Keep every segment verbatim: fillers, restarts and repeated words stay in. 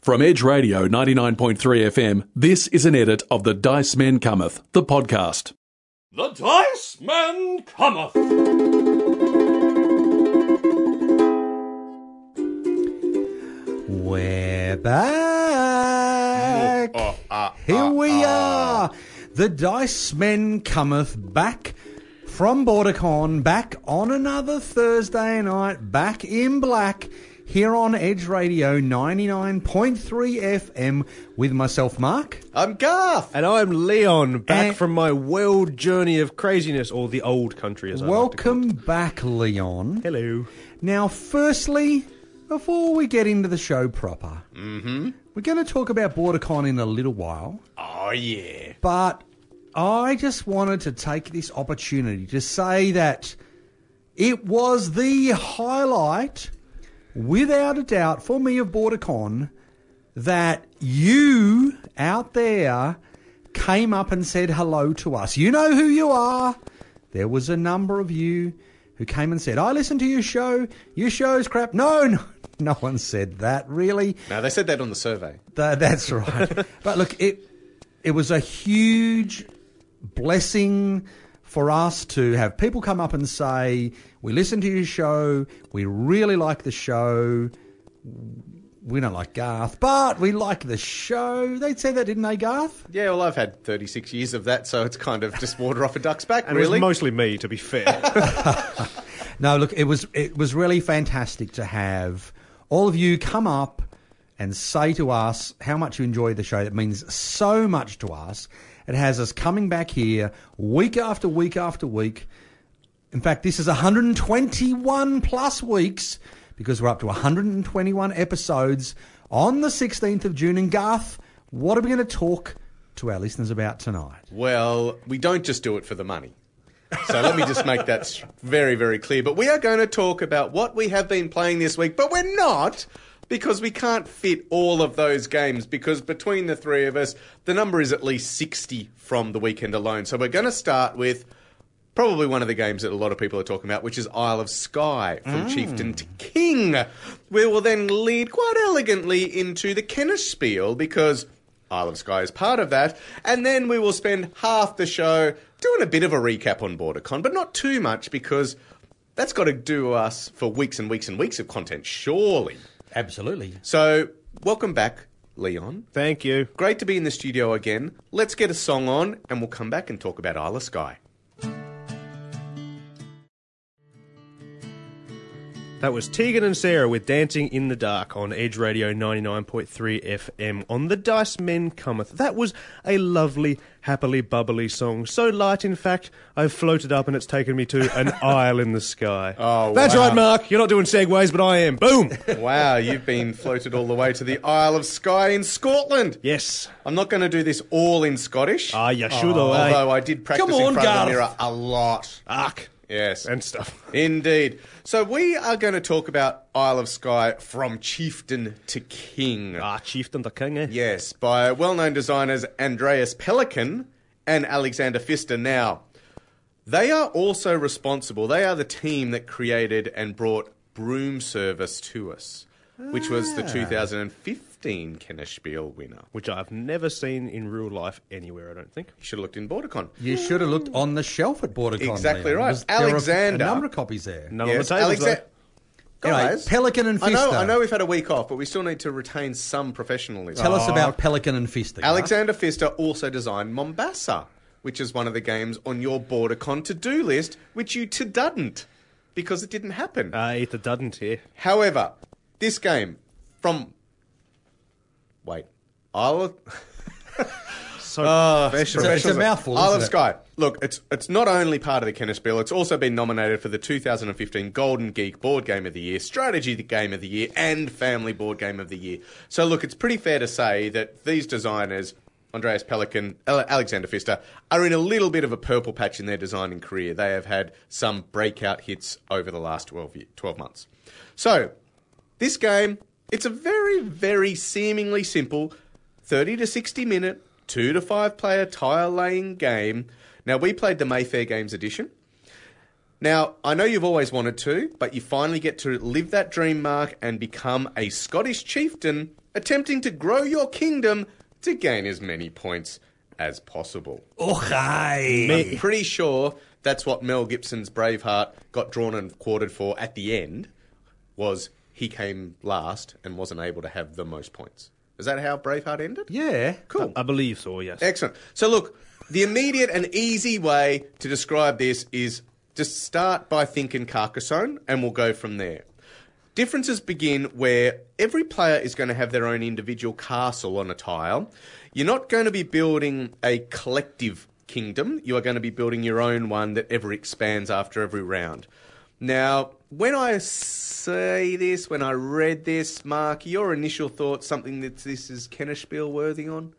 From Edge Radio ninety-nine point three F M, this is an edit of The Dice Men Cometh, the podcast. The Dice Men Cometh! We're back! Oh, uh, uh, Here we uh, are! The Dice Men Cometh back from BorderCon, back on another Thursday night, back in black, here on Edge Radio ninety-nine point three F M with myself, Mark. I'm Garth. And I'm Leon, back And- from my world journey of craziness, or the old country as I Welcome like to call back, Leon. it. Hello. Now, firstly, before we get into the show proper, Mm-hmm. we're going to talk about BorderCon in a little while. Oh, yeah. But I just wanted to take this opportunity to say that it was the highlight, without a doubt, for me of BorderCon, that you out there came up and said hello to us. You know who you are. There was a number of you who came and said, I listened to your show. Your show's crap. No, no, no one said that, really. No, they said that on the survey. Th- that's right. But look, it it was a huge blessing for us to have people come up and say, we listened to your show, we really like the show, we don't like Garth, but we like the show. They said that, didn't they, Garth? Yeah, well, I've had thirty-six years of that, so it's kind of just water off a duck's back, And really. it was mostly me, to be fair. No, look, it was it was really fantastic to have all of you come up and say to us how much you enjoy the show. That means so much to us. It has us coming back here week after week after week. In fact, this is one hundred twenty-one plus weeks because we're up to one hundred twenty-one episodes on the sixteenth of June. And Garth, what are we going to talk to our listeners about tonight? Well, we don't just do it for the money. So let me just make that very, very clear. But we are going to talk about what we have been playing this week, but we're not, because we can't fit all of those games, because between the three of us, the number is at least sixty from the weekend alone. So we're going to start with probably one of the games that a lot of people are talking about, which is Isle of Skye, from Chieftain to King. We will then lead quite elegantly into the Kennish Spiel, because Isle of Skye is part of that, and then we will spend half the show doing a bit of a recap on BorderCon, but not too much, because that's got to do us for weeks and weeks and weeks of content, surely. Absolutely. So, welcome back, Leon. Thank you. Great to be in the studio again. Let's get a song on, and we'll come back and talk about Isle of Skye. That was Tegan and Sarah with Dancing in the Dark on Edge Radio ninety-nine point three F M on The Dice Men Cometh. That was a lovely, happily bubbly song. So light, in fact, I've floated up and it's taken me to an isle in the sky. Oh, That's wow. right, Mark. You're not doing segues, but I am. Boom! Wow, you've been floated all the way to the Isle of Skye in Scotland. Yes. I'm not going to do this all in Scottish. Ah, you should, though, eh? Although I did practice Come on, in front of Garth. the mirror a lot. Ark. Yes. And stuff. Indeed. So we are going to talk about Isle of Skye from Chieftain to King. Ah, Chieftain the King, eh? Yes, by well-known designers Andreas Pelikan and Alexander Pfister. Now, they are also responsible. They are the team that created and brought Broom Service to us, which was the two thousand fifteen Kennish Spiel winner. Which I've never seen in real life anywhere, I don't think. You should have looked in BorderCon. You should have looked on the shelf at BorderCon. Exactly Leon. right. Because there are Alexander- a number of copies there. None Yes, on the tables, Alexa- though. Anyway, Guys, Pelican and I know, Pfister. I know we've had a week off, but we still need to retain some professionalism. Tell us about Pelican and Pfister. Garth. Alexander Pfister also designed Mombasa, which is one of the games on your BorderCon to-do list, which you to-didn't, because it didn't happen. Ah, it doesn't here. However, this game from... Wait. Isle of... So Uh, professional. It's a- it's a mouthful, Isle isn't of it? Skye. Look, it's it's not only part of the Kennish Spiel, it's also been nominated for the two thousand fifteen Golden Geek Board Game of the Year, Strategy Game of the Year, and Family Board Game of the Year. So look, it's pretty fair to say that these designers, Andreas Pelikan, Ale- Alexander Pfister, are in a little bit of a purple patch in their designing career. They have had some breakout hits over the last twelve, year, twelve months. So, this game, it's a very, very seemingly simple thirty to sixty minute, two to five player tile laying game. Now, we played the Mayfair Games edition. Now, I know you've always wanted to, but you finally get to live that dream, Mark, and become a Scottish chieftain, attempting to grow your kingdom to gain as many points as possible. Okay. I'm pretty sure that's what Mel Gibson's Braveheart got drawn and quartered for at the end, was he came last and wasn't able to have the most points. Is that how Braveheart ended? Yeah. Cool. I believe so, yes. Excellent. So look, the immediate and easy way to describe this is just start by thinking Carcassonne, and we'll go from there. Differences begin where every player is going to have their own individual castle on a tile. You're not going to be building a collective kingdom. You are going to be building your own one that ever expands after every round. Now, when I say this, when I read this, Mark, your initial thoughts, something that this is Kennerspiel worthy on?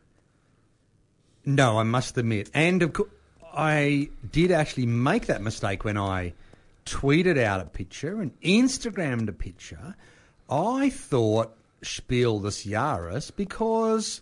No, I must admit. And of course, I did actually make that mistake when I tweeted out a picture and Instagrammed a picture. I thought Spiel des Jahres because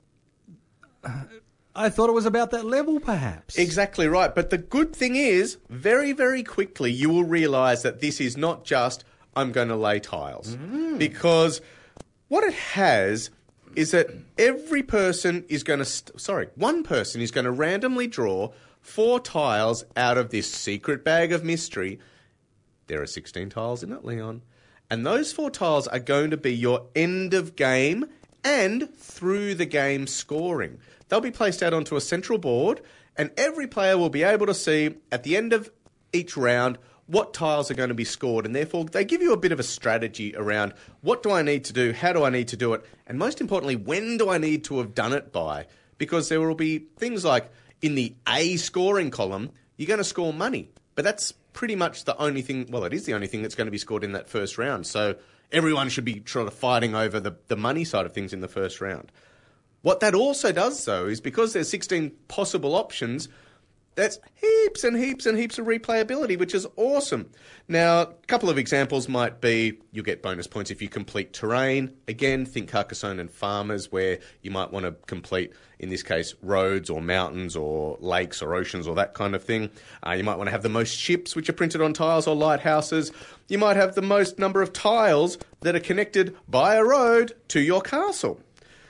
uh, I thought it was about that level, perhaps. Exactly right. But the good thing is, very, very quickly, you will realise that this is not just, I'm going to lay tiles. Mm. Because what it has is that every person is going to, st- sorry, one person is going to randomly draw four tiles out of this secret bag of mystery. There are sixteen tiles in it, Leon. And those four tiles are going to be your end of game and through the game scoring. They'll be placed out onto a central board, and every player will be able to see at the end of each round what tiles are going to be scored, and therefore they give you a bit of a strategy around what do I need to do, how do I need to do it, and most importantly, when do I need to have done it by? Because there will be things like in the A scoring column, you're going to score money, but that's pretty much the only thing, well, it is the only thing that's going to be scored in that first round, so everyone should be sort of fighting over the, the money side of things in the first round. What that also does, though, is because there's sixteen possible options, that's heaps and heaps and heaps of replayability, which is awesome. Now, a couple of examples might be you get bonus points if you complete terrain. Again, think Carcassonne and Farmers, where you might want to complete, in this case, roads or mountains or lakes or oceans or that kind of thing. Uh, you might want to have the most ships which are printed on tiles or lighthouses. You might have the most number of tiles that are connected by a road to your castle.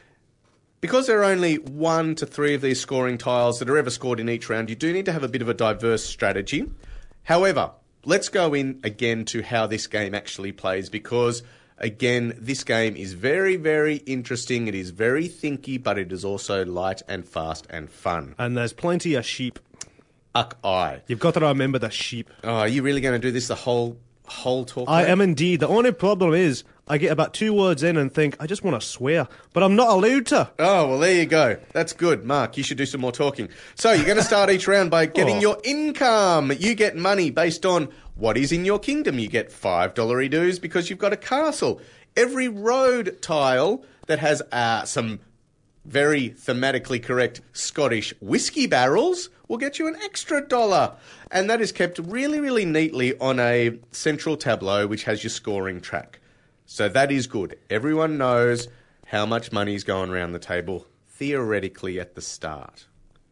Because there are only one to three of these scoring tiles that are ever scored in each round, you do need to have a bit of a diverse strategy. However, let's go in again to how this game actually plays because, again, this game is very, very interesting. It is very thinky, but it is also light and fast and fun. And there's plenty of sheep. Uck eye. You've got to remember the sheep. Oh, are you really going to do this the whole whole talk? I mate? am indeed. The only problem is I get about two words in and think, I just want to swear, but I'm not allowed to. Oh, well, there you go. That's good. Mark, you should do some more talking. So you're going to start each round by getting Oh. your income. You get money based on what is in your kingdom. You get five dollars dues because you've got a castle. Every road tile that has uh, some very thematically correct Scottish whiskey barrels will get you an extra dollar. And that is kept really, really neatly on a central tableau which has your scoring track. So that is good. Everyone knows how much money is going around the table, theoretically, at the start.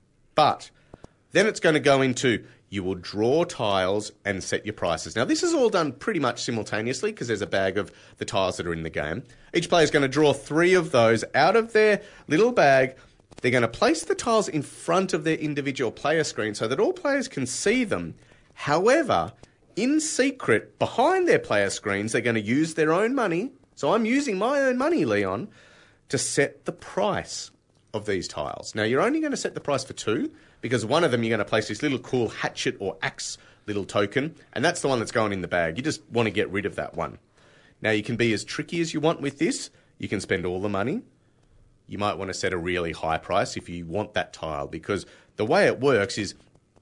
But then it's going to go into you will draw tiles and set your prices. Now, this is all done pretty much simultaneously because there's a bag of the tiles that are in the game. Each player is going to draw three of those out of their little bag. They're going to place the tiles in front of their individual player screen so that all players can see them. However, in secret, behind their player screens, they're going to use their own money. So I'm using my own money, Leon, to set the price of these tiles. Now, you're only going to set the price for two because one of them you're going to place this little cool hatchet or axe little token, and that's the one that's going in the bag. You just want to get rid of that one. Now, you can be as tricky as you want with this. You can spend all the money. You might want to set a really high price if you want that tile, because the way it works is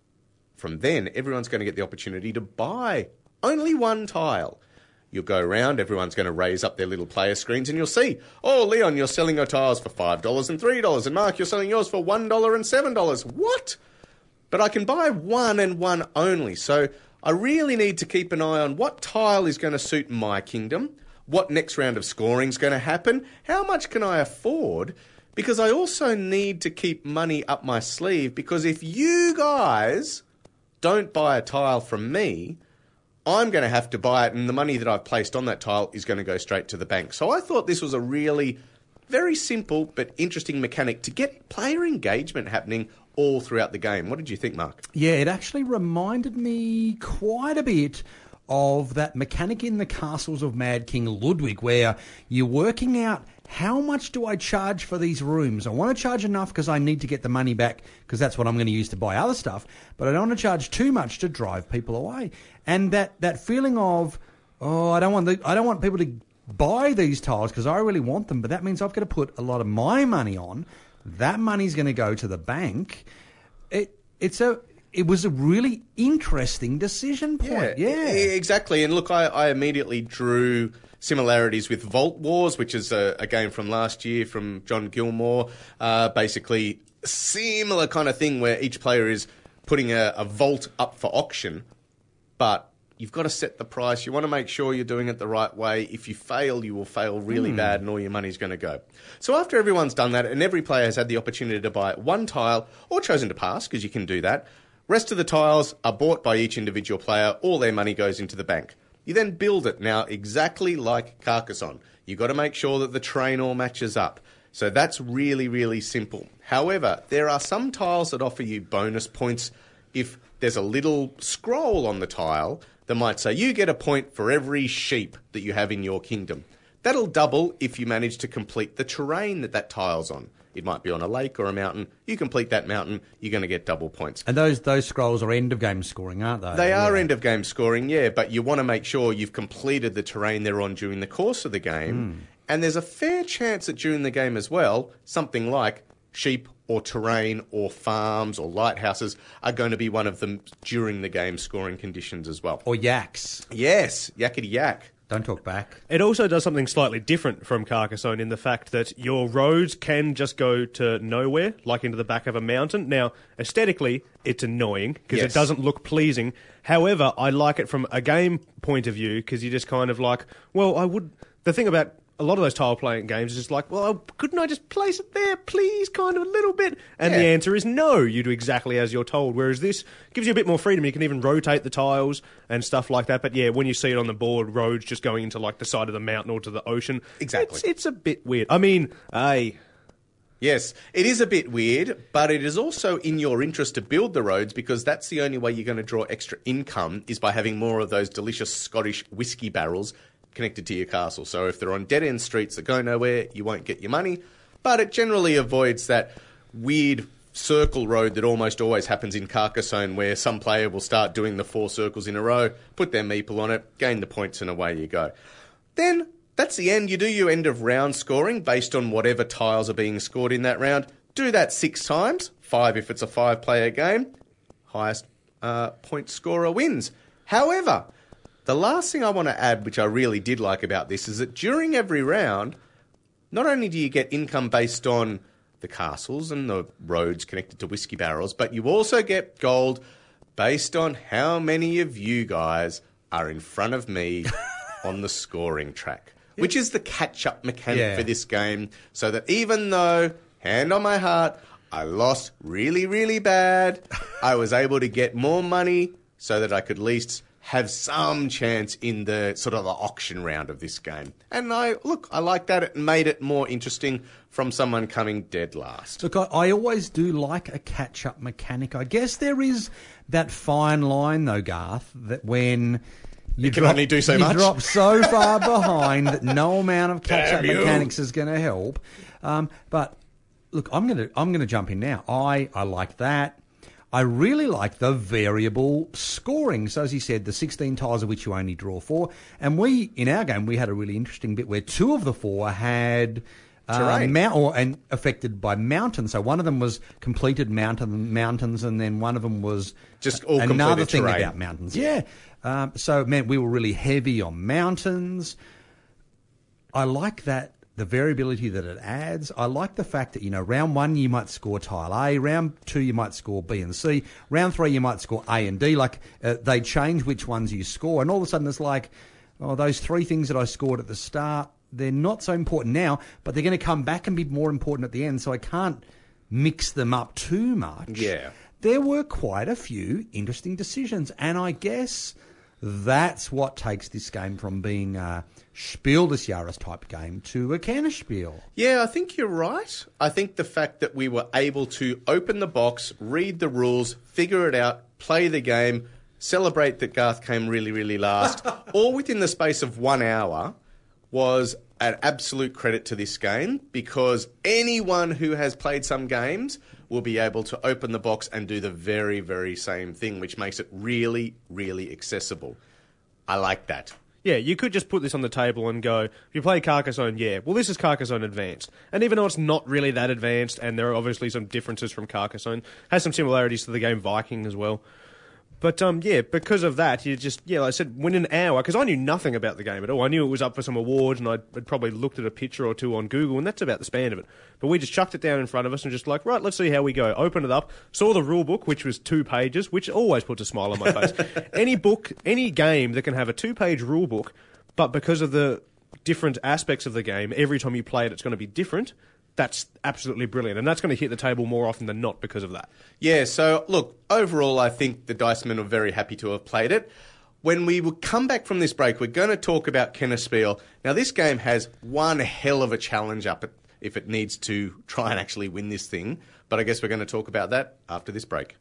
from then, everyone's going to get the opportunity to buy only one tile. You'll go around, everyone's going to raise up their little player screens, and you'll see, oh, Leon, you're selling your tiles for five dollars and three dollars, and Mark, you're selling yours for one dollar and seven dollars. What? But I can buy one and one only, so I really need to keep an eye on what tile is going to suit my kingdom, what next round of scoring is going to happen, how much can I afford, because I also need to keep money up my sleeve, because if you guys don't buy a tile from me, I'm going to have to buy it, and the money that I've placed on that tile is going to go straight to the bank. So I thought this was a really very simple but interesting mechanic to get player engagement happening all throughout the game. What did you think, Mark? Yeah, it actually reminded me quite a bit of that mechanic in the Castles of Mad King Ludwig, where you're working out how much do I charge for these rooms. I want to charge enough because I need to get the money back because that's what I'm going to use to buy other stuff, but I don't want to charge too much to drive people away. And that, that feeling of, oh, I don't want the, I don't want people to buy these tiles because I really want them, but that means I've got to put a lot of my money on. That money's going to go to the bank. It it's a it was a really interesting decision point. Yeah, yeah. exactly. And look, I, I immediately drew similarities with Vault Wars, which is a, a game from last year from John Gilmore. Uh, basically, similar kind of thing where each player is putting a, a vault up for auction, but you've got to set the price. You want to make sure you're doing it the right way. If you fail, you will fail really mm. bad and all your money's going to go. So after everyone's done that and every player has had the opportunity to buy one tile or chosen to pass, because you can do that, rest of the tiles are bought by each individual player. All their money goes into the bank. You then build it. Now, exactly like Carcassonne, you've got to make sure that the terrain all matches up. So that's really, really simple. However, there are some tiles that offer you bonus points if there's a little scroll on the tile that might say you get a point for every sheep that you have in your kingdom. That'll double if you manage to complete the terrain that that tile's on. It might be on a lake or a mountain. You complete that mountain, you're going to get double points. And those those scrolls are end-of-game scoring, aren't they? They are yeah. end-of-game scoring, yeah, but you want to make sure you've completed the terrain they're on during the course of the game. Mm. And there's a fair chance that during the game as well, something like sheep or terrain or farms or lighthouses are going to be one of them during the game scoring conditions as well. Or yaks. Yes, yakety yak. Don't talk back. It also does something slightly different from Carcassonne in the fact that your roads can just go to nowhere, like into the back of a mountain. Now, aesthetically, it's annoying because Yes. it doesn't look pleasing. However, I like it from a game point of view because you're just kind of like, well, I would... The thing about a lot of those tile-playing games is just like, well, couldn't I just place it there, please, kind of a little bit? And Yeah. the answer is no, you do exactly as you're told, whereas this gives you a bit more freedom. You can even rotate the tiles and stuff like that. But yeah, when you see it on the board, roads just going into like the side of the mountain or to the ocean, Exactly. it's, it's a bit weird. I mean, hey... Yes, it is a bit weird, but it is also in your interest to build the roads because that's the only way you're going to draw extra income is by having more of those delicious Scottish whiskey barrels connected to your castle. So if they're on dead-end streets that go nowhere, you won't get your money, but it generally avoids that weird circle road that almost always happens in Carcassonne where some player will start doing the four circles in a row, put their meeple on it, gain the points and away you go. Then that's the end. You do your end of round scoring based on whatever tiles are being scored in that round. Do that six times, five if it's a five-player game. Highest uh, point scorer wins. However, the last thing I want to add, which I really did like about this, is that during every round, not only do you get income based on the castles and the roads connected to whiskey barrels, but you also get gold based on how many of you guys are in front of me on the scoring track. Which is the catch-up mechanic Yeah. for this game, so that even though, hand on my heart, I lost really, really bad, I was able to get more money so that I could at least have some chance in the sort of the auction round of this game. And I look, I like that. It made it more interesting from someone coming dead last. Look, I, I always do like a catch-up mechanic. I guess there is that fine line, though, Garth, that when... You, You can drop, only do so you much. drop so far behind that no amount of catch-up Damn you. mechanics is going to help. Um, but look, I'm going to I'm going to jump in now. I I like that. I really like the variable scoring. So as you said, the sixteen tiles of which you only draw four, and we in our game we had a really interesting bit where two of the four had. Uh, Terrain. mount, or, and affected by mountains. So one of them was completed mountain mountains, and then one of them was Just all another completed thing terrain. about mountains. Yeah, um, so it meant we were really heavy on mountains. I like that the variability that it adds. I like the fact that you know round one you might score tile A, round two you might score B and C, round three you might score A and D. Like uh, they change which ones you score, and all of a sudden it's like, oh, those three things that I scored at the start. They're not so important now, but they're going to come back and be more important at the end, so I can't mix them up too much. Yeah. There were quite a few interesting decisions, and I guess That's what takes this game from being a Spiel des Jahres type game to a Kennerspiel. Yeah, I think you're right. I think the fact that we were able to open the box, read the rules, figure it out, play the game, celebrate that Garth came really, really last, all within the space of one hour, was an absolute credit to this game, because anyone who has played some games will be able to open the box and do the very, very same thing, which makes it really, really accessible. I like that. Yeah, you could just put this on the table and go, if you play Carcassonne, yeah, well, this is Carcassonne Advanced. And even though it's not really that advanced, and there are obviously some differences from Carcassonne, has some similarities to the game Viking as well. But, um, yeah, because of that, you just, yeah, like I said, win an hour, because I knew nothing about the game at all. I knew it was up for some awards, and I'd, I'd probably looked at a picture or two on Google, and that's about the span of it. But we just chucked it down in front of us and just like, right, let's see how we go. Opened it up, saw the rule book, which was two pages, which always puts a smile on my face. Any book, any game that can have a two-page rule book, but because of the different aspects of the game, every time you play it, it's going to be different. That's absolutely brilliant. And that's going to hit the table more often than not because of that. Yeah, so look, overall, I think the Dice Men are very happy to have played it. When we will come back from this break, we're going to talk about Kennerspiel. Now, this game has one hell of a challenge up it if it needs to try and actually win this thing. But I guess we're going to talk about that after this break.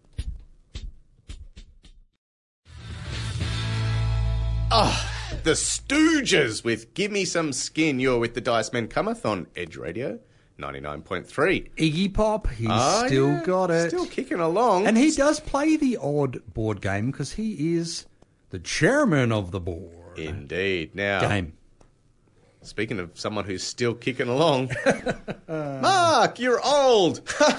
Ah. The Stooges with Give Me Some Skin. You're with the Dice Men Cometh on Edge Radio ninety-nine point three. Iggy Pop, he's oh, still yeah. got it. Still kicking along. And he does play the odd board game because he is the chairman of the board. Indeed. Now, Game. Speaking of someone who's still kicking along, Mark, you're old.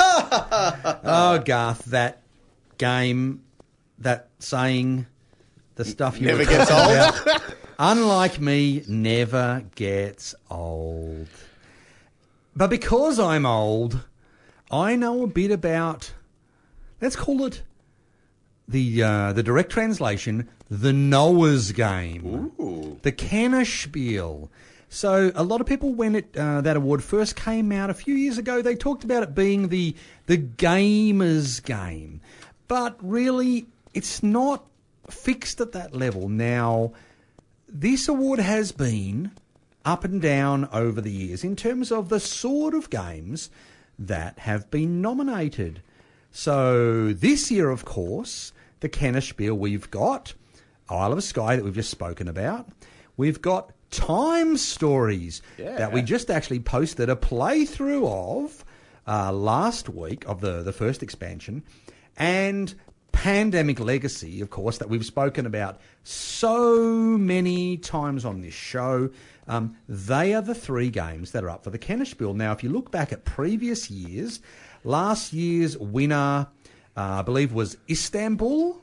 Oh, Garth, that game, that saying, the stuff you never were gets talking old. about, unlike me, never gets old. But because I'm old, I know a bit about, let's call it the uh, the direct translation, the Noah's Game, Ooh. the Kennerspiel. So a lot of people, when it uh, that award first came out a few years ago, they talked about it being the the gamer's game, but really it's not fixed at that level. Now, this award has been up and down over the years in terms of the sort of games that have been nominated. So this year, of course, the Kennerspiel, we've got Isle of Skye that we've just spoken about. We've got Time Stories yeah. that we just actually posted a playthrough of uh, last week of the, the first expansion. And Pandemic Legacy, of course, that we've spoken about so many times on this show. Um, they are the three games that are up for the Kennerspiel. Now, if you look back at previous years, last year's winner, uh, I believe, was Istanbul.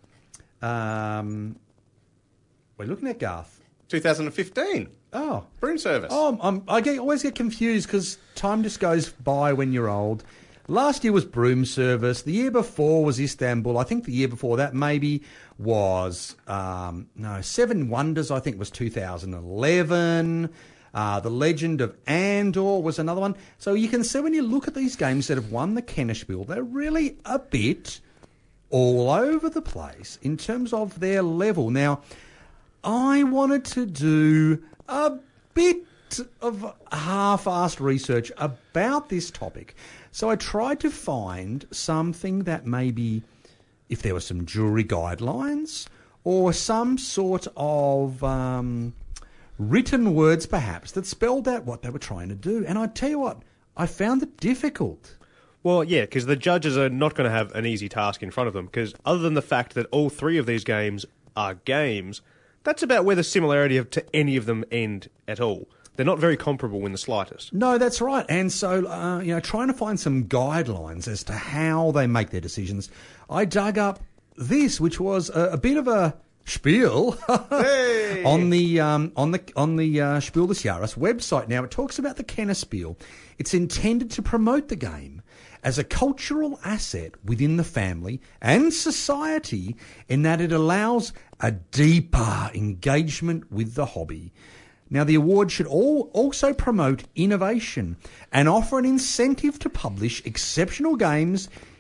Um, we're looking at Garth. twenty fifteen. Oh. Broom Service. Oh, I'm, I get, always get confused because time just goes by when you're old. Last year was Broom Service. The year before was Istanbul. I think the year before that maybe was, um, no, Seven Wonders, I think was two thousand eleven. Uh, the Legend of Andor was another one. So you can see when you look at these games that have won the Kennerspiel, they're really a bit all over the place in terms of their level. Now, I wanted to do a bit of half-assed research about this topic. So I tried to find something that maybe, if there were some jury guidelines or some sort of um, written words perhaps that spelled out what they were trying to do. And I tell you what, I found it difficult. Well, yeah, because the judges are not going to have an easy task in front of them, because other than the fact that all three of these games are games, that's about where the similarity of to any of them end at all. They're not very comparable in the slightest. No, that's right. And so, uh, you know, trying to find some guidelines as to how they make their decisions, I dug up this, which was a, a bit of a spiel hey. on the um, on the on the uh, Spiel des Jahres website. Now, it talks about the Kennerspiel. It's intended to promote the game as a cultural asset within the family and society, in that it allows a deeper engagement with the hobby. Now, the award should all also promote innovation and offer an incentive to publish exceptional games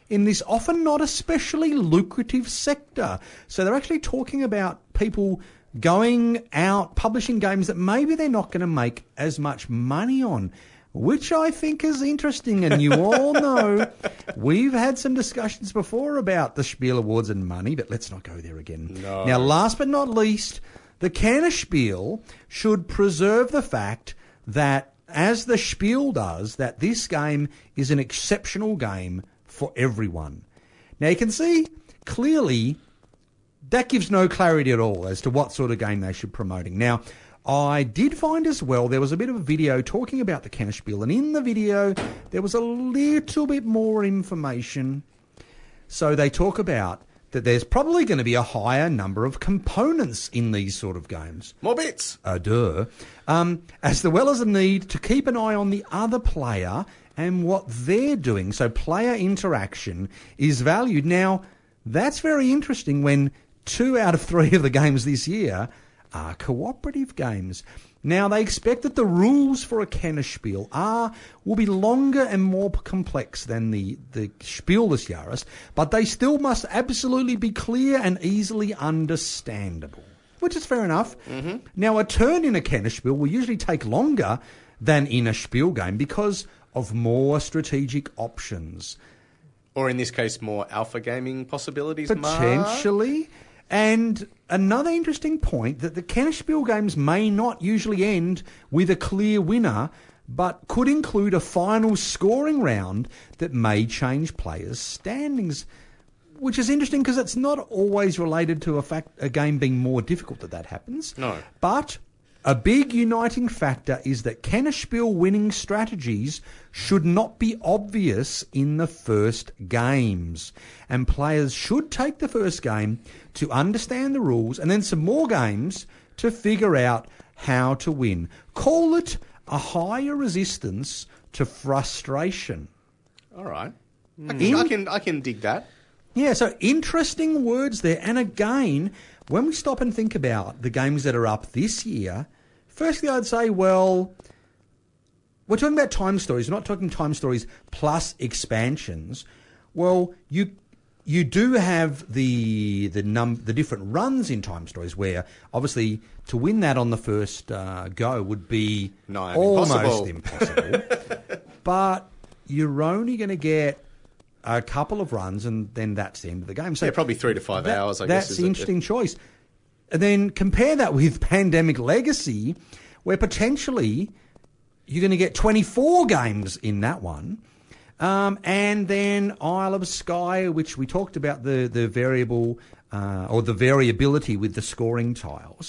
in this often not especially lucrative sector. So they're actually talking about people going out, publishing games that maybe they're not going to make as much money on, which I think is interesting. And you all know we've had some discussions before about the Spiel Awards and money, but let's not go there again. No. Now, last but not least, the Cannes Spiel should preserve the fact that, as the Spiel does, that this game is an exceptional game for everyone. Now, you can see clearly that gives no clarity at all as to what sort of game they should be promoting. Now, I did find as well there was a bit of a video talking about the Cannes Spiel, and in the video there was a little bit more information. So they talk about that there's probably going to be a higher number of components in these sort of games. More bits. Uh, duh. Um, as well as a need to keep an eye on the other player and what they're doing. So player interaction is valued. Now, that's very interesting when two out of three of the games this year are cooperative games. Now, they expect that the rules for a Cannes Spiel are, will be longer and more complex than the, the Spiel des Jahres, but they still must absolutely be clear and easily understandable, which is fair enough. Mm-hmm. Now, a turn in a Cannes Spiel will usually take longer than in a Spiel game because of more strategic options. Or in this case, more alpha gaming possibilities, Mark? Potentially. And another interesting point, that the Cannes Spiel games may not usually end with a clear winner, but could include a final scoring round that may change players' standings, which is interesting because it's not always related to a fact a game being more difficult that that happens. No. But a big uniting factor is that Cannes Spiel winning strategies should not be obvious in the first games. And players should take the first game to understand the rules and then some more games to figure out how to win. Call it a higher resistance to frustration. All right. I can, In- I can I can dig that. Yeah, so interesting words there. And again, when we stop and think about the games that are up this year, firstly I'd say, well, we're talking about Time Stories. We're not talking Time Stories plus expansions. Well, you you do have the the num the different runs in Time Stories, where obviously to win that on the first uh, go would be No, almost impossible. impossible. But you're only going to get a couple of runs, and then that's the end of the game. So Yeah, probably three to five that- hours, I that's guess. is the it? interesting choice. And then compare that with Pandemic Legacy, where potentially you're going to get twenty-four games in that one. Um, and then Isle of Skye, which we talked about the, the variable uh, or the variability with the scoring tiles.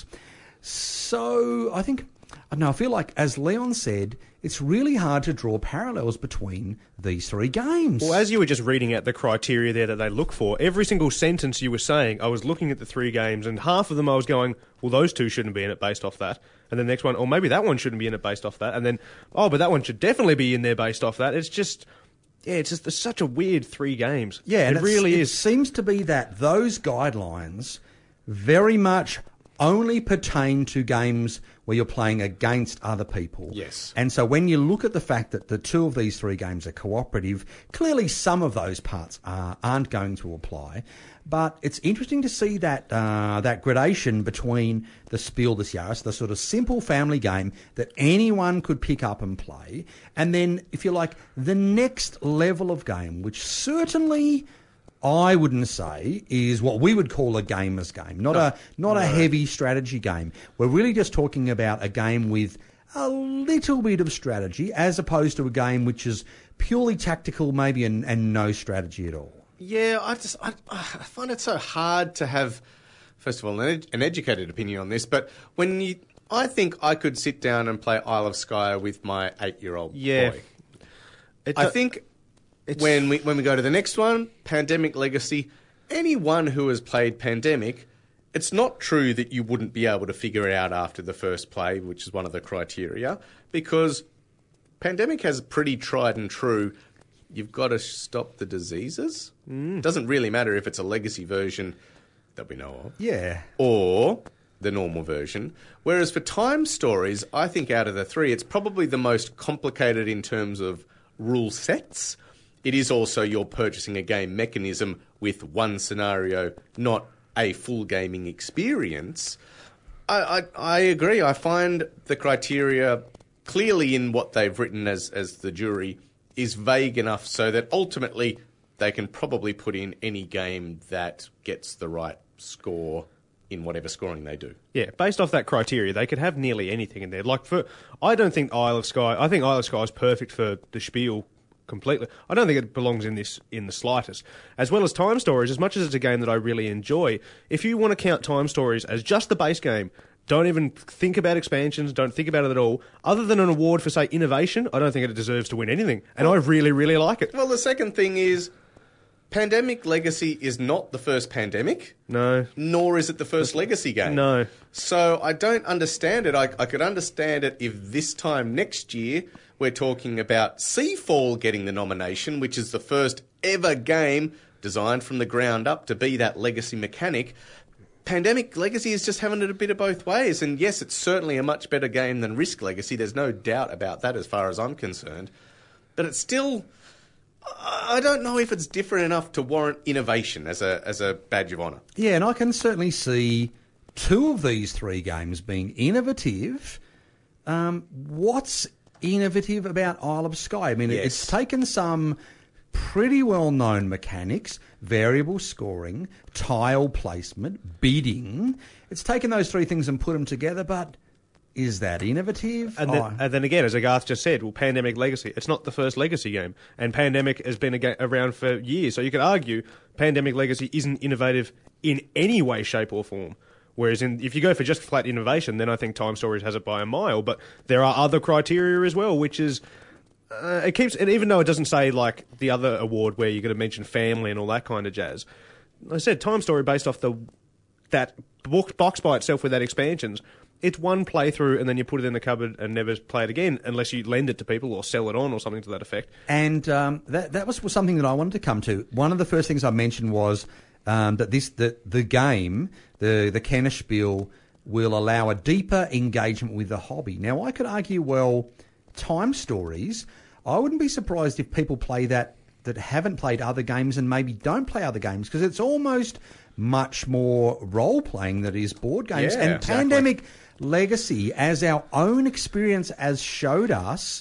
So I think, I don't know, I feel like, as Leon said, it's really hard to draw parallels between these three games. Well, as you were just reading out the criteria there that they look for, every single sentence you were saying, I was looking at the three games, and half of them I was going, well, those two shouldn't be in it based off that. And the next one, or maybe that one shouldn't be in it based off that. And then, oh, but that one should definitely be in there based off that. It's just, yeah, it's just it's such a weird three games. Yeah, and it it's- really it is. seems to be that those guidelines very much only pertain to games where you're playing against other people. Yes. And so when you look at the fact that the two of these three games are cooperative, clearly some of those parts are, aren't going to apply. But it's interesting to see that uh, that gradation between the Spiel des Jahres, the sort of simple family game that anyone could pick up and play, and then, if you like, the next level of game, which certainly I wouldn't say is what we would call a gamer's game, not a not a heavy strategy game. We're really just talking about a game with a little bit of strategy, as opposed to a game which is purely tactical, maybe, and, and no strategy at all. Yeah, I just I, I find it so hard to have, first of all, an, ed- an educated opinion on this. But when you, I think I could sit down and play Isle of Skye with my eight-year-old Yeah. boy. It I do- think when we when we go to the next one, Pandemic Legacy, anyone who has played Pandemic, it's not true that you wouldn't be able to figure it out after the first play, which is one of the criteria, because Pandemic has pretty tried and true. You've got to stop the diseases. Mm. Doesn't really matter if it's a legacy version that we know of, Yeah. or the normal version. Whereas for Time Stories, I think out of the three, it's probably the most complicated in terms of rule sets. it is also you're purchasing a game mechanism with one scenario, not a full gaming experience. I, I, I agree. I find the criteria clearly in what they've written as, as the jury is vague enough so that ultimately they can probably put in any game that gets the right score in whatever scoring they do. Yeah, based off that criteria, they could have nearly anything in there. Like, for, I don't think Isle of Skye. I think Isle of Skye is perfect for the spiel completely. I don't think it belongs in this in the slightest. As well as Time Stories, as much as it's a game that I really enjoy, if you want to count Time Stories as just the base game, don't even think about expansions, don't think about it at all. Other than an award for, say, innovation, I don't think it deserves to win anything. And I really, really like it. Well, the second thing is, Pandemic Legacy is not the first Pandemic. No. Nor is it the first Legacy game. No. So I don't understand it. I, I could understand it if this time next year we're talking about Seafall getting the nomination, which is the first ever game designed from the ground up to be that legacy mechanic. Pandemic Legacy is just having it a bit of both ways. And yes, it's certainly a much better game than Risk Legacy. There's no doubt about that as far as I'm concerned. But it's still... I don't know if it's different enough to warrant innovation as a as a badge of honour. Yeah, and I can certainly see two of these three games being innovative. Um, what's innovative about Isle of Skye? I mean, Yes. it's taken some pretty well-known mechanics, variable scoring, tile placement, bidding. It's taken those three things and put them together, but... is that innovative? And then, Oh. and then again, as Garth just said, well, Pandemic Legacy, it's not the first Legacy game. And Pandemic has been a ga- around for years. So you could argue Pandemic Legacy isn't innovative in any way, shape or form. Whereas in, if you go for just flat innovation, then I think Time Stories has it by a mile. But there are other criteria as well, which is... Uh, it keeps... And even though it doesn't say, like, the other award where you're going to mention family and all that kind of jazz, like I said, Time Story based off the that book, box by itself with that expansions... It's one playthrough and then you put it in the cupboard and never play it again unless you lend it to people or sell it on or something to that effect. And um, that that was something that I wanted to come to. One of the first things I mentioned was um, that this the, the game, the, the Kennerspiel, will allow a deeper engagement with the hobby. Now, I could argue, well, Time Stories, I wouldn't be surprised if people play that that haven't played other games and maybe don't play other games because it's almost much more role-playing than it is board games. Yeah, and exactly. Pandemic Legacy, as our own experience has showed us,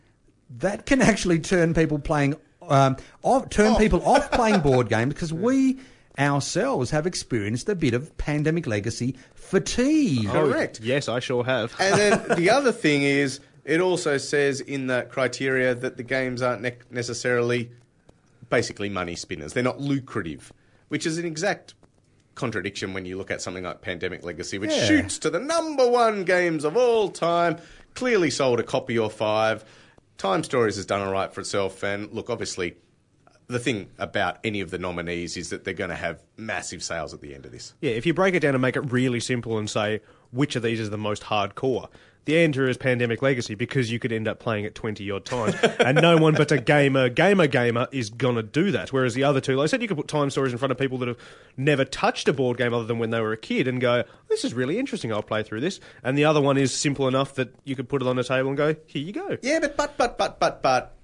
that can actually turn people playing um, off, turn Oh. people off playing board games because we ourselves have experienced a bit of Pandemic Legacy fatigue. Correct. Yes, I sure have. And then the other thing is, it also says in that criteria that the games aren't ne- necessarily basically money spinners. They're not lucrative, which is an exact contradiction when you look at something like Pandemic Legacy, which Yeah. shoots to the number one games of all time, clearly sold a copy or five. Time Stories has done all right for itself. And look, obviously, the thing about any of the nominees is that they're going to have massive sales at the end of this. Yeah, if you break it down and make it really simple and say which of these is the most hardcore, the answer is Pandemic Legacy because you could end up playing it twenty odd times, and no one but a gamer, gamer, gamer is gonna do that. Whereas the other two, like I said, you could put Time Stories in front of people that have never touched a board game other than when they were a kid, and go, "This is really interesting. I'll play through this." And the other one is simple enough that you could put it on the table and go, "Here you go." Yeah, but, but, but, but, but, but,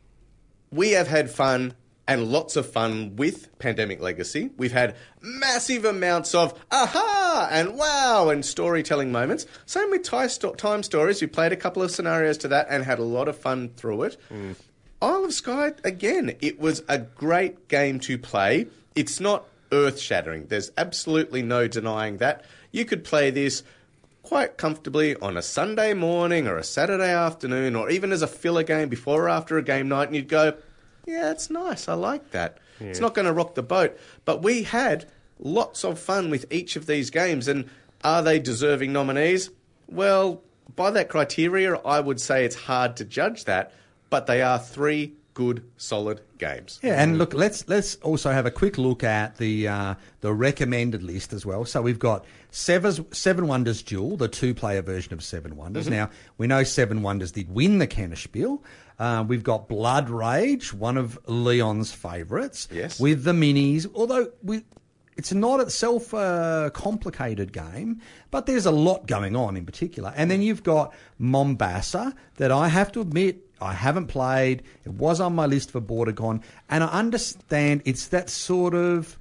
we have had fun and lots of fun with Pandemic Legacy. We've had massive amounts of aha and wow and storytelling moments. Same with Time Sto- Time Stories. We played a couple of scenarios to that and had a lot of fun through it. Mm. Isle of Skye, again, it was a great game to play. It's not earth-shattering. There's absolutely no denying that. You could play this quite comfortably on a Sunday morning or a Saturday afternoon or even as a filler game before or after a game night, and you'd go, yeah, it's nice. I like that. Yeah. It's not going to rock the boat. But we had lots of fun with each of these games. And are they deserving nominees? Well, by that criteria, I would say it's hard to judge that. But they are three good, solid games. Yeah, and look, let's let's also have a quick look at the uh, the recommended list as well. So we've got Seven, Seven Wonders Duel, the two-player version of Seven Wonders. Mm-hmm. Now, we know Seven Wonders did win the Kennerspiel. Uh, we've got Blood Rage, one of Leon's favourites. Yes. With the minis, although we, it's not itself a complicated game, but there's a lot going on in particular. And then you've got Mombasa, that I have to admit, I haven't played. It was on my list for BorderCon, and I understand it's that sort of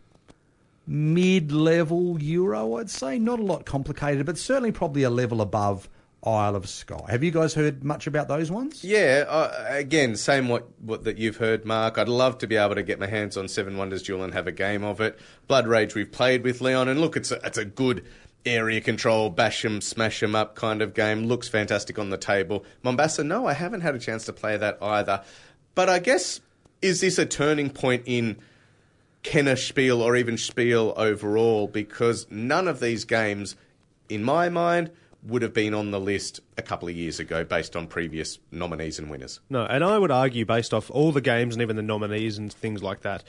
mid-level Euro, I'd say. Not a lot complicated, but certainly probably a level above Isle of Skye. Have you guys heard much about those ones? Yeah, uh, again, same what, what that you've heard, Mark. I'd love to be able to get my hands on Seven Wonders Duel and have a game of it. Blood Rage we've played with Leon, and look, it's a, it's a good area control, bash 'em, smash 'em up kind of game. Looks fantastic on the table. Mombasa, no, I haven't had a chance to play that either. But I guess, is this a turning point in Kenner Spiel or even Spiel overall? Because none of these games, in my mind, would have been on the list a couple of years ago based on previous nominees and winners. No, and I would argue, based off all the games and even the nominees and things like that,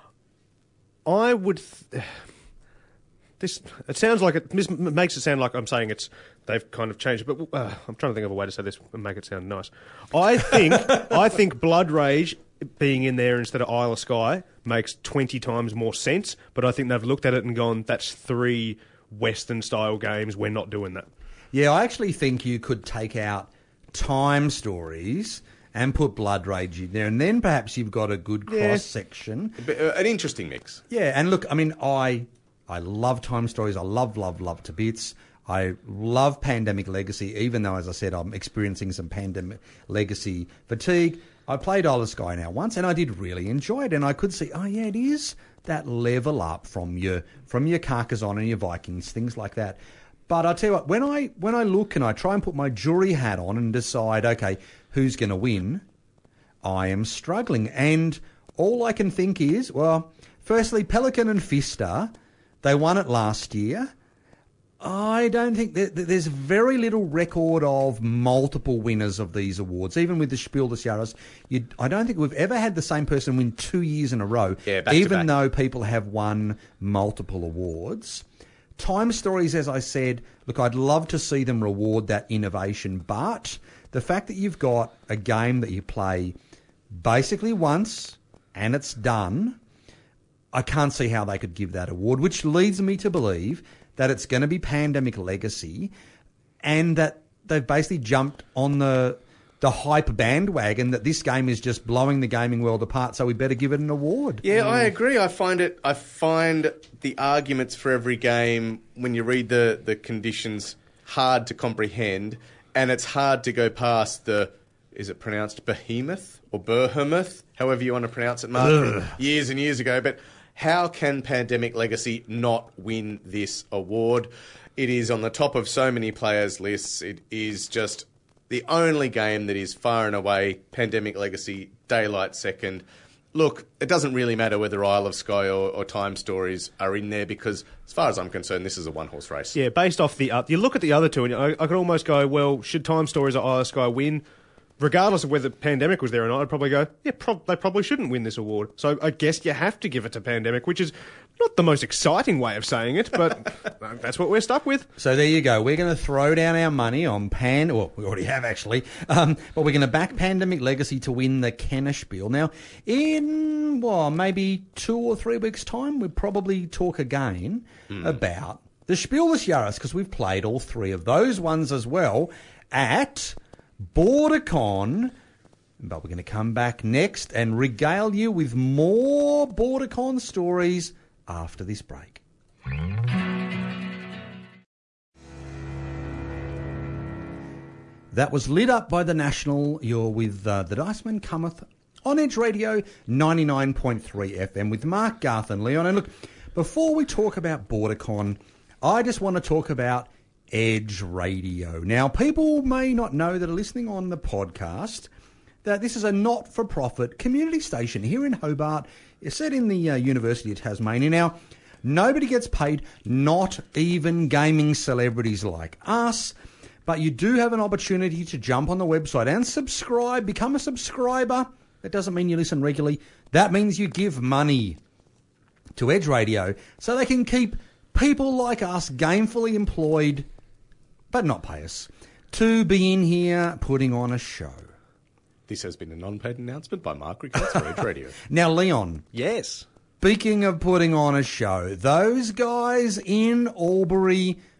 I would... Th- this it sounds like it, this makes it sound like I'm saying it's they've kind of changed, but uh, I'm trying to think of a way to say this and make it sound nice. I think I think Blood Rage being in there instead of Isle of Skye makes twenty times more sense, but I think they've looked at it and gone, that's three Western-style games, we're not doing that. Yeah, I actually think you could take out Time Stories and put Blood Rage in there, and then perhaps you've got a good cross-section. Yeah. An interesting mix. Yeah, and look, I mean, I I love Time Stories. I love, love, love to bits. I love Pandemic Legacy, even though, as I said, I'm experiencing some Pandemic Legacy fatigue. I played Isle of Skye now once, and I did really enjoy it, and I could see, oh, yeah, it is that level up from your from your Carcassonne and your Vikings, things like that. But I'll tell you what, when I when I look and I try and put my jury hat on and decide, okay, who's going to win, I am struggling. And all I can think is, well, firstly, Pelican and Fista, they won it last year. I don't think that there's very little record of multiple winners of these awards. Even with the Spiel des Jahres, you, I don't think we've ever had the same person win two years in a row, yeah, back even to back. though people have won multiple awards. Time Stories, as I said, look, I'd love to see them reward that innovation, but the fact that you've got a game that you play basically once and it's done, I can't see how they could give that award, which leads me to believe that it's going to be Pandemic Legacy and that they've basically jumped on the the hype bandwagon that this game is just blowing the gaming world apart, so we better give it an award. Yeah, I agree. I find it. I find the arguments for every game, when you read the, the conditions, hard to comprehend, and it's hard to go past the, is it pronounced behemoth or behemoth, however you want to pronounce it, Mark, years and years ago. But how can Pandemic Legacy not win this award? It is on the top of so many players' lists. It is just the only game that is far and away Pandemic Legacy, Daylight second. Look, it doesn't really matter whether Isle of Skye or, or Time Stories are in there because, as far as I'm concerned, this is a one-horse race. Yeah, based off the... Uh, you look at the other two and I, I could almost go, well, should Time Stories or Isle of Skye win? Regardless of whether Pandemic was there or not, I'd probably go, yeah, prob- they probably shouldn't win this award. So I guess you have to give it to Pandemic, which is not the most exciting way of saying it, but that's what we're stuck with. So there you go. We're going to throw down our money on Pan... Well, we already have, actually. Um, but we're going to back Pandemic Legacy to win the Kenner Spiel. Now, in, well, maybe two or three weeks' time, we'll probably talk again mm. about the Spiel des Jahres, because we've played all three of those ones as well at BorderCon. But we're going to come back next and regale you with more BorderCon stories after this break. That was lit up by the National. You're with uh, the Dice Men Cometh on Edge Radio ninety-nine point three F M with Mark, Garth and Leon. And look, before we talk about BorderCon, I just want to talk about Edge Radio. Now, people may not know that are listening on the podcast that this is a not-for-profit community station here in Hobart. It's set in the uh, University of Tasmania. Now, nobody gets paid, not even gaming celebrities like us, but you do have an opportunity to jump on the website and subscribe, become a subscriber. That doesn't mean you listen regularly. That means you give money to Edge Radio so they can keep people like us gainfully employed, but not pay us, to be in here putting on a show. This has been a non-paid announcement by Mark Ricketts for Edge Radio. Now, Leon. Yes. Speaking of putting on a show, those guys in Albury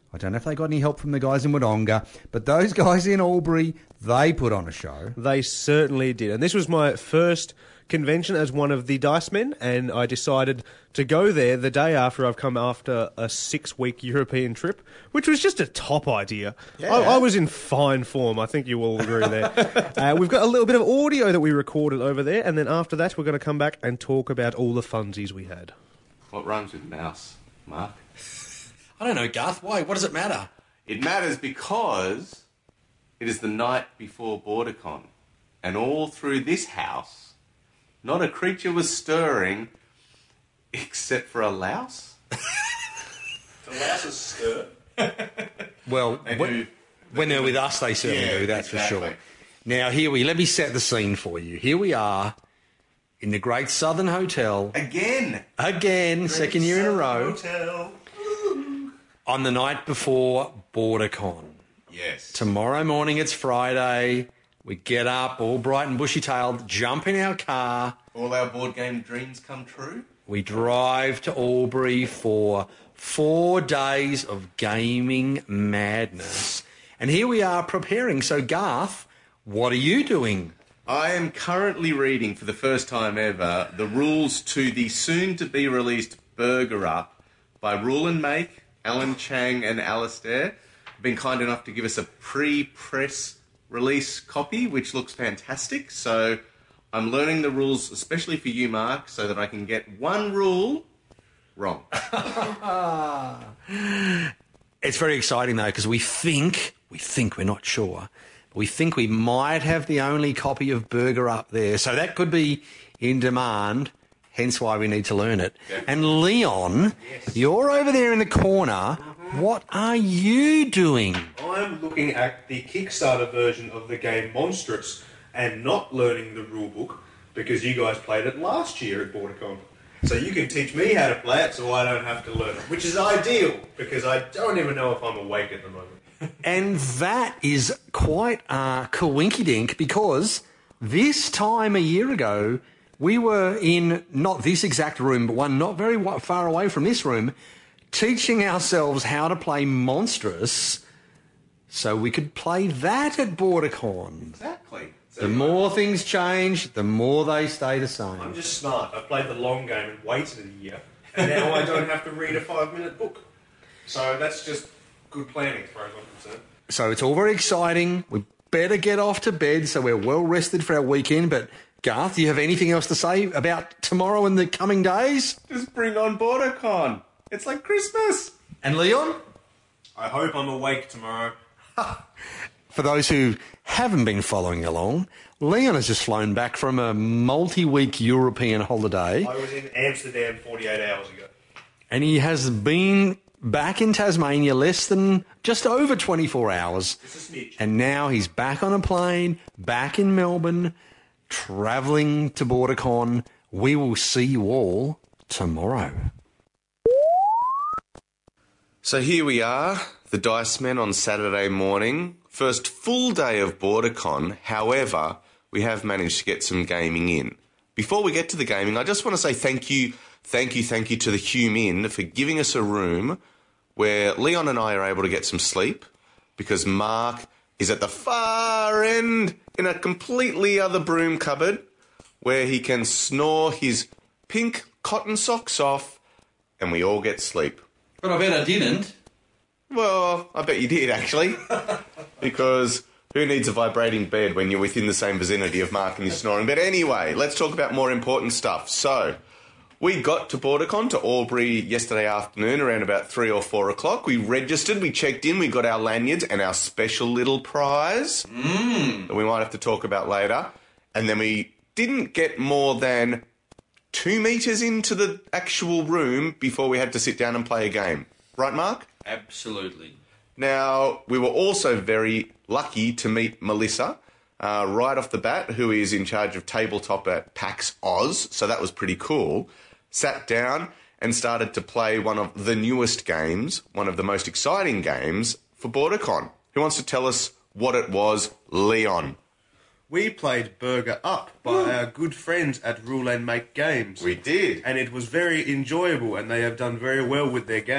I don't know if they got any help from the guys in Wodonga, but those guys in Albury, they put on a show. They certainly did. And this was my first convention as one of the Dice Men, and I decided to go there the day after I've come after a six-week European trip, which was just a top idea. Yeah. I, I was in fine form. I think you will agree there. uh, we've got a little bit of audio that we recorded over there, and then after that we're going to come back and talk about all the funsies we had. What rhymes with mouse, Mark? I don't know, Garth. Why? What does it matter? It matters because it is the night before BorderCon, and all through this house, not a creature was stirring except for a louse. The louses stir. Well, They when, do. when they're with us, they certainly Yeah, do, that's for exactly. sure. Now, here we, let me set the scene for you. Here we are in the Great Southern Hotel. Again. Again, second year in a row. Hotel. On the night before BorderCon. Yes. Tomorrow morning, it's Friday. We get up, all bright and bushy-tailed, jump in our car. All our board game dreams come true. We drive to Albury for four days of gaming madness. And here we are preparing. So, Garth, what are you doing? I am currently reading for the first time ever the rules to the soon-to-be-released Burger Up by Rule and Make, Alan Chang and Alistair. Have been kind enough to give us a pre-press release copy, which looks fantastic. So I'm learning the rules, especially for you, Mark, so that I can get one rule wrong. It's very exciting, though, because we think, we think, we're not sure, but we think we might have the only copy of Burger Up there. So that could be in demand, hence why we need to learn it. Yeah. And Leon, you're over there in the corner. What are you doing? I'm looking at the Kickstarter version of the game Monstrous and not learning the rulebook because you guys played it last year at BorderCon. So you can teach me how to play it so I don't have to learn it, which is ideal because I don't even know if I'm awake at the moment. And that is quite a coinkydink because this time a year ago, we were in not this exact room, but one not very wa- far away from this room, teaching ourselves how to play Monstrous so we could play that at BorderCon. Exactly. So The more things change, the more they stay the same. I'm just smart. I played the long game and waited a year, and now I don't have to read a five-minute book. So that's just good planning, as far as I'm concerned. So it's all very exciting. We better get off to bed so we're well rested for our weekend. But Garth, do you have anything else to say about tomorrow and the coming days? just bring on BorderCon. It's like Christmas. And Leon? I hope I'm awake tomorrow. For those who haven't been following along, Leon has just flown back from a multi-week European holiday, I was in Amsterdam forty-eight hours ago. and he has been back in Tasmania less than just over twenty-four hours. It's a snitch. And now he's back on a plane, back in Melbourne, travelling to BorderCon. We will see you all tomorrow. So here we are, the Dice Men on Saturday morning. First full day of BorderCon. However, we have managed to get some gaming in. Before we get to the gaming, I just want to say thank you, thank you, thank you to the Hume Inn for giving us a room where Leon and I are able to get some sleep because Mark is at the far end in a completely other broom cupboard where he can snore his pink cotton socks off and we all get sleep. But I bet I didn't. Well, I bet you did, actually. Because who needs a vibrating bed when you're within the same vicinity of Mark and his snoring? But anyway, let's talk about more important stuff. So, we got to BorderCon, to Albury, yesterday afternoon around about three or four o'clock. We registered, we checked in, we got our lanyards and our special little prize mm. that we might have to talk about later. And then we didn't get more than two metres into the actual room before we had to sit down and play a game. Right, Mark? Absolutely. Now, we were also very lucky to meet Melissa uh, right off the bat, who is in charge of tabletop at PAX Oz, so that was pretty cool. Sat down and started to play one of the newest games, one of the most exciting games for BorderCon. Who wants to tell us what it was? Leon. We played Burger Up by our good friends at Rule and Make Games. We did. And it was very enjoyable, and they have done very well with their game.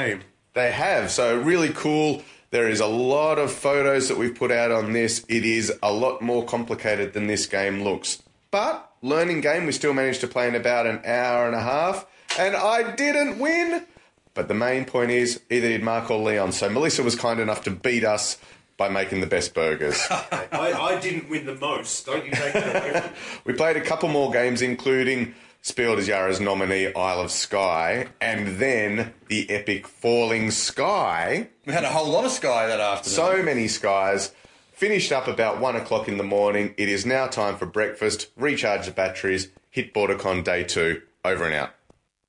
They have. So really cool. There is a lot of photos that we've put out on this. It is a lot more complicated than this game looks. But, learning game, we still managed to play in about an hour and a half. And I didn't win. But the main point is, either did Mark or Leon. So Melissa was kind enough to beat us by making the best burgers. I, I didn't win the most. Don't you take that? We played a couple more games, including Spiel des Jahres nominee Isle of Skye, and then the epic Falling Sky. We had a whole lot of Sky that afternoon. So many skies. Finished up about one o'clock in the morning. It is now time for breakfast, recharge the batteries, hit BorderCon day two. Over and out.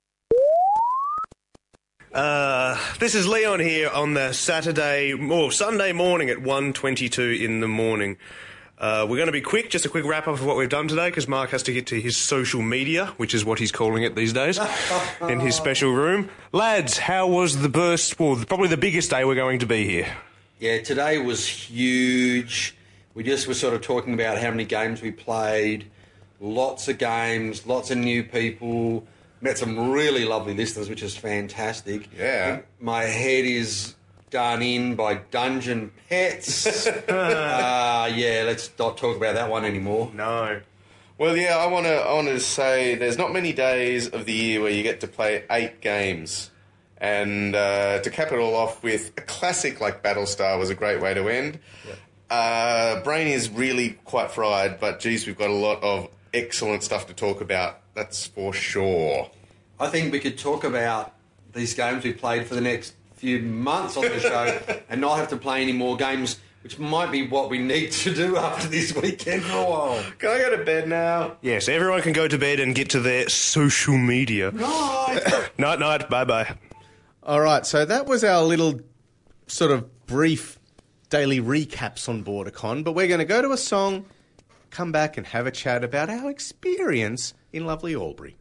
Uh, this is Leon here on the Saturday, or Sunday morning at one twenty-two in the morning. Uh, we're going to be quick, just a quick wrap-up of what we've done today, because Mark has to get to his social media, which is what he's calling it these days, in his special room. Lads, how was the burst, well, probably the biggest day we're going to be here? Yeah, today was huge. We just were sort of talking about how many games we played, lots of games, lots of new people, met some really lovely listeners, which is fantastic. Yeah. My head is done in by Dungeon Pets. uh, yeah, let's not talk about that one anymore. No. Well, yeah, I want to I want to say there's not many days of the year where you get to play eight games. And uh, to cap it all off with a classic like Battlestar was a great way to end. Yep. Uh, brain is really quite fried, but geez, we've got a lot of excellent stuff to talk about. That's for sure. I think we could talk about these games we played for the next few months on the show and not have to play any more games, which might be what we need to do after this weekend for a while. Can I go to bed now? Yes, everyone can go to bed and get to their social media. Night. Night, night, bye-bye. All right, so that was our little sort of brief daily recaps on BorderCon, but we're going to go to a song, come back and have a chat about our experience in lovely Albury.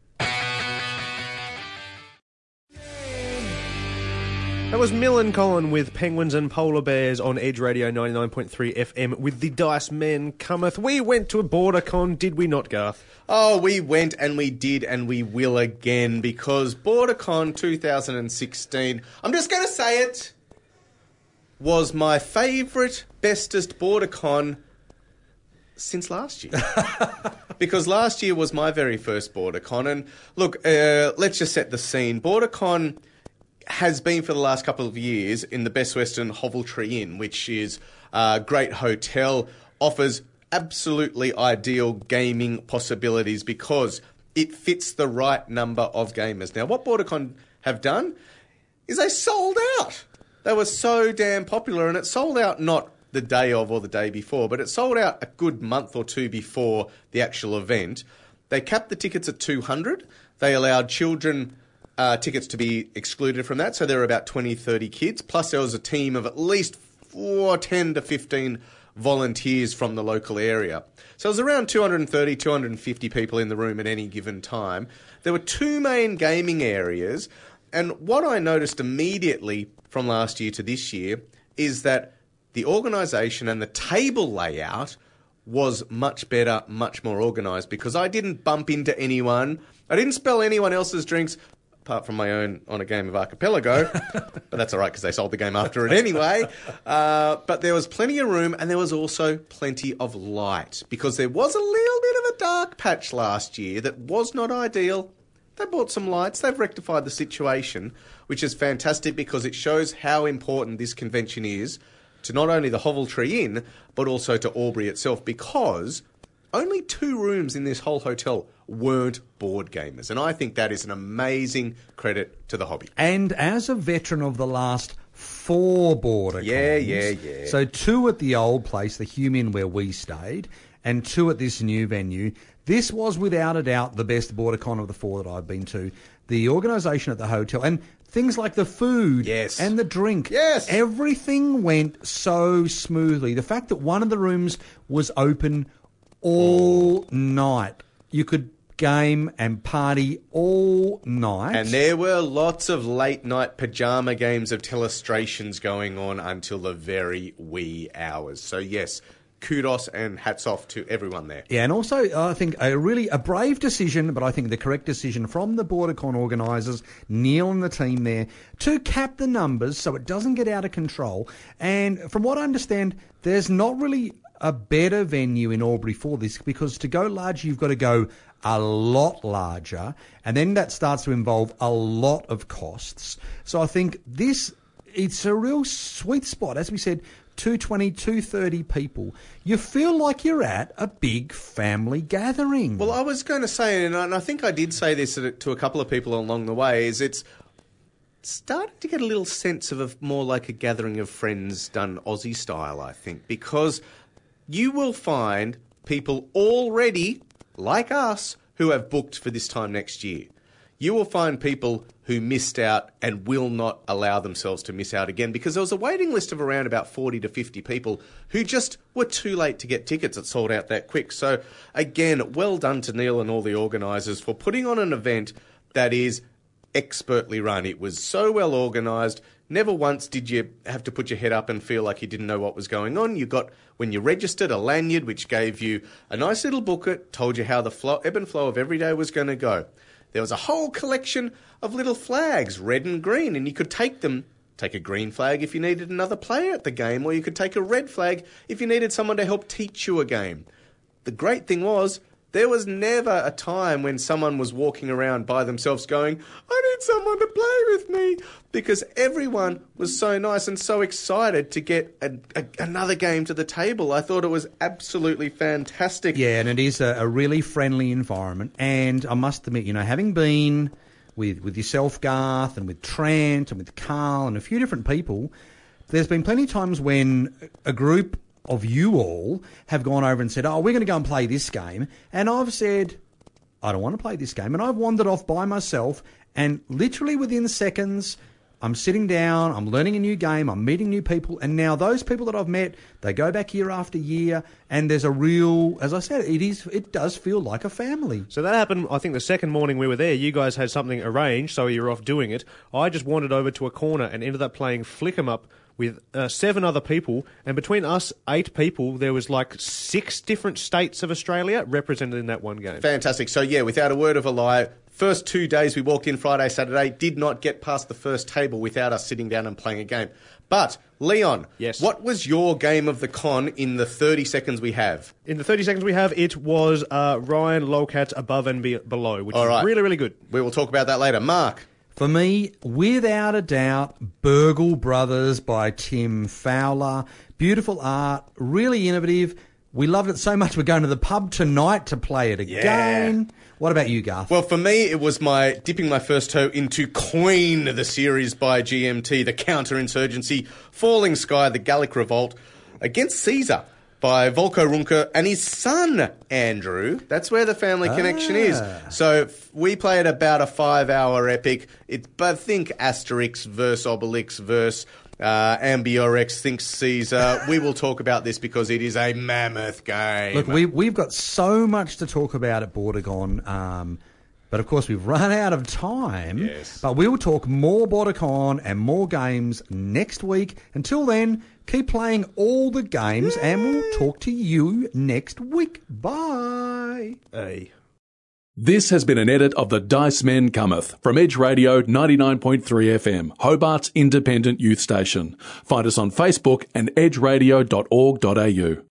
That was Mill and Colin with Penguins and Polar Bears on Edge Radio ninety-nine point three F M with the Dice Men Cometh. We went to a BorderCon, did we not, Garth? Oh, we went and we did and we will again because BorderCon twenty sixteen, I'm just going to say it, was my favourite, bestest BorderCon since last year. Because last year was my very first BorderCon. And look, uh, let's just set the scene. BorderCon has been for the last couple of years in the Best Western Hoveltree Inn, which is a great hotel, offers absolutely ideal gaming possibilities because it fits the right number of gamers. Now, what BorderCon have done is they sold out. They were so damn popular, and it sold out not the day of or the day before, but it sold out a good month or two before the actual event. They capped the tickets at two hundred. They allowed children uh, tickets to be excluded from that, so there were about twenty, thirty kids, plus there was a team of at least four, ten to fifteen volunteers from the local area. So it was around two hundred thirty, two hundred fifty people in the room at any given time. There were two main gaming areas, and what I noticed immediately from last year to this year is that the organisation and the table layout was much better, much more organised, because I didn't bump into anyone. I didn't spill anyone else's drinks, apart from my own on a game of Archipelago. But that's all right, because they sold the game after it anyway. Uh, but there was plenty of room, and there was also plenty of light, because there was a little bit of a dark patch last year that was not ideal. They bought some lights. They've rectified the situation, which is fantastic because it shows how important this convention is to not only the Hoveltree Inn, but also to Albury itself, because only two rooms in this whole hotel weren't board gamers. And I think that is an amazing credit to the hobby. And as a veteran of the last four BorderCons, Yeah, yeah, yeah. so two at the old place, the Hume Inn where we stayed, and two at this new venue, this was without a doubt the best BorderCon of the four that I've been to. The organisation at the hotel, and things like the food Yes. and the drink. Yes. Everything went so smoothly. The fact that one of the rooms was open all night. You could game and party all night. And there were lots of late-night pyjama games of telestrations going on until the very wee hours. So, yes, kudos and hats off to everyone there. Yeah, and also I think a really a brave decision, but I think the correct decision from the BorderCon organisers, Neil and the team there, to cap the numbers so it doesn't get out of control. And from what I understand, there's not really a better venue in Albury for this, because to go large, you've got to go a lot larger, and then that starts to involve a lot of costs. So I think this, it's a real sweet spot. As we said, two twenty, two thirty people. You feel like you're at a big family gathering. Well, I was going to say, and I and I think I did say this to a couple of people along the way, is it's starting to get a little sense of a, more like a gathering of friends done Aussie style, I think, because you will find people already, like us, who have booked for this time next year. You will find people who missed out and will not allow themselves to miss out again, because there was a waiting list of around about forty to fifty people who just were too late to get tickets. It sold out that quick. So, again, well done to Neil and all the organisers for putting on an event that is expertly run. It was so well organised. Never once did you have to put your head up and feel like you didn't know what was going on. You got, when you registered, a lanyard which gave you a nice little booklet, told you how the flow, ebb and flow of every day was going to go. There was a whole collection of little flags, red and green, and you could take them, take a green flag if you needed another player at the game, or you could take a red flag if you needed someone to help teach you a game. The great thing was, there was never a time when someone was walking around by themselves going, I need someone to play with me, because everyone was so nice and so excited to get a, a, another game to the table. I thought it was absolutely fantastic. Yeah, and it is a, a really friendly environment. And I must admit, you know, having been with, with yourself, Garth, and with Trent, and with Carl, and a few different people, there's been plenty of times when a group of you all have gone over and said, oh, we're going to go and play this game. And I've said, I don't want to play this game. And I've wandered off by myself, and literally within seconds, I'm sitting down, I'm learning a new game, I'm meeting new people, and now those people that I've met, they go back year after year, and there's a real, as I said, it is, it does feel like a family. So that happened, I think, the second morning we were there. You guys had something arranged, so you were off doing it. I just wandered over to a corner and ended up playing Flick 'em Up with uh, seven other people, and between us, eight people, there was like six different states of Australia represented in that one game. Fantastic. So, yeah, without a word of a lie, first two days we walked in Friday, Saturday, did not get past the first table without us sitting down and playing a game. But, Leon, yes, what was your game of the con in the thirty seconds we have? In the thirty seconds we have, it was uh, Ryan Lowcat's Above and Be- Below, which All is right. really, really good. We will talk about that later. Mark? For me, without a doubt, Burgle Brothers by Tim Fowler. Beautiful art, really innovative. We loved it so much we're going to the pub tonight to play it again. Yeah. What about you, Garth? Well, for me, it was my dipping my first toe into Queen, the series by G M T, the Counterinsurgency, Falling Sky, the Gallic Revolt, against Caesar by Volko Runke and his son, Andrew. That's where the family connection is. So we played about a five-hour epic. It, but think Asterix versus Obelix versus uh, Ambiorix, think Caesar. We will talk about this because it is a mammoth game. Look, we, we've got so much to talk about at BorderCon, um, but of course we've run out of time. Yes. But we will talk more BorderCon and more games next week. Until then, keep playing all the games, and we'll talk to you next week. Bye. Hey. This has been an edit of The Dice Men Cometh from Edge Radio ninety-nine point three F M, Hobart's independent youth station. Find us on Facebook and edge radio dot org dot a u.